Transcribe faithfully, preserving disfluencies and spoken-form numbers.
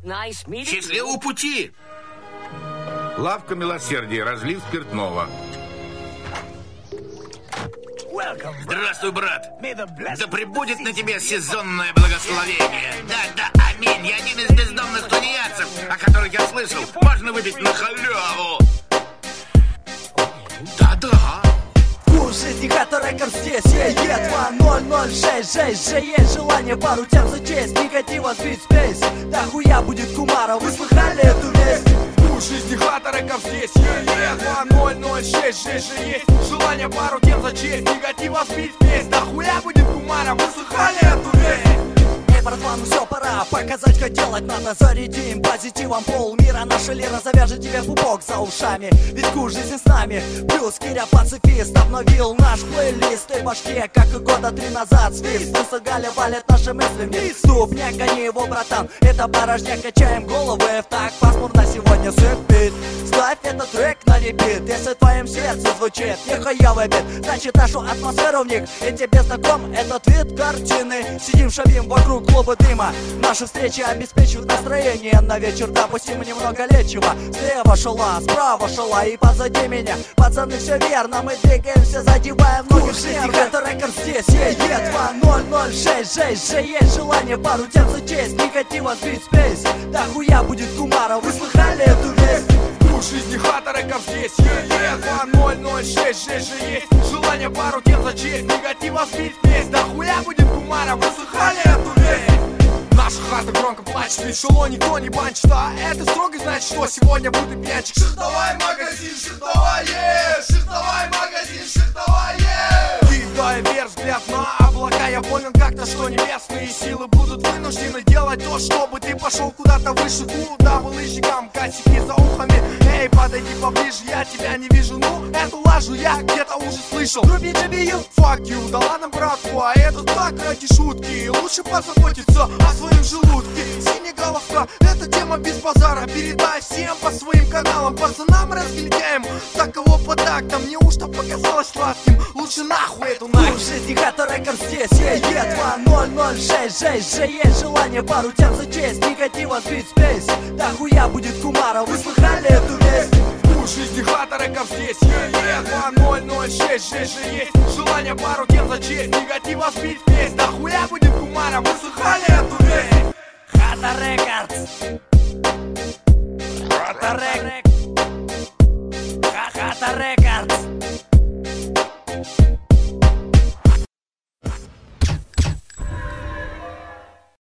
Счастливого пути! Лавка милосердия, разлив спиртного. Здравствуй, брат. Да пребудет на тебе сезонное благословение. Да-да, аминь. Я один из бездомных тунеядцев, о которых я слышал. Можно выпить на халяву. Да-да. Вкус жизни Хата-Рекорд здесь, е-е, два ноль ноль шесть шесть же есть желание пару тем за честь, негатива сбить спейс. Да хуя будет кумара, вы слыхали эту весть? Вкус жизни Хата-Рекорд здесь, е-е, два ноль ноль шесть шесть же есть желание пару тем за честь, негатива сбить спейс. Да хуя будет кумара, вы слыхали эту весть? Братва, ну все, пора показать, как делать надо. Зарядим позитивом полмира. Наша лира завяжет тебе пупок за ушами. Ведь вкус жизни с нами. Плюс Киря пацифист обновил наш плейлист. И башке, как и года три назад. Свист, мы Галя валят наши мысли вниз. Ступня, гони его, братан. Это порожняк, качаем головы. Так пасмурно сегодня сэпит. Ставь этот трек на репит. Если в твоем сердце звучит нехуя в обед, значит нашу атмосферу в них и тебе знаком этот вид картины. Сидим, шавим вокруг клуба дыма. Наши встречи обеспечивают настроение на вечер. Допустим немного лечива. Слева шла, справа шла и позади меня. Пацаны, все верно, мы двигаемся, задеваем ноги в жизни. Хата-Рекорд здесь, е-е, два ноль ноль шесть шесть же есть желание пару тем за честь, негатива сбить спейс. Да хуя будет кумара, вы слыхали эту весть? Вкус жизни Хата-Рекорд здесь, е-е, два ноль ноль шесть шесть же есть желание пару тем за честь, негатива сбить спейс. Да хуя будет кумара, вы слыхали эту весть? Наша хата громко плачет, весело никто не банчит. А это строго значит, что сегодня будет пьянчик. Шихтовай магазин, шихтовай, шихтовай магазин, шихтовай. Кидая вверх взгляд на облака, я понял как-то, что небесные силы будут вынуждены делать то, чтобы ты пошел куда-то выше. Куда булыжникам, косяки за ухами. Эй, подойди поближе, я тебя не вижу. Ну, эту лажу я где-то уже слышал. Руби джибию, fuck you, да ладно, братва, это так ради шутки. Лучше позаботиться о своем желудке. Синяя головка, это тема без базара. Передай всем по своим каналам, пацанам разгильдяем. Так кого по тактам, неужто показалось сладким? Лучше нахуй эту нахуй. Вкус жизни Хата-Рекорд здесь, е-е, два ноль ноль шесть шесть же есть желание пару тем за честь, негатива сбить спейс. Да хуя будет кумара, вы слыхали эту весть? Вкус жизни Хата-Рекорд здесь, е-е, два ноль ноль шесть шесть же есть желание пару тем за честь, негатива сбить спейс. Да хуя будет кумара, вы слыхали эту весть? Хата-Рекорд.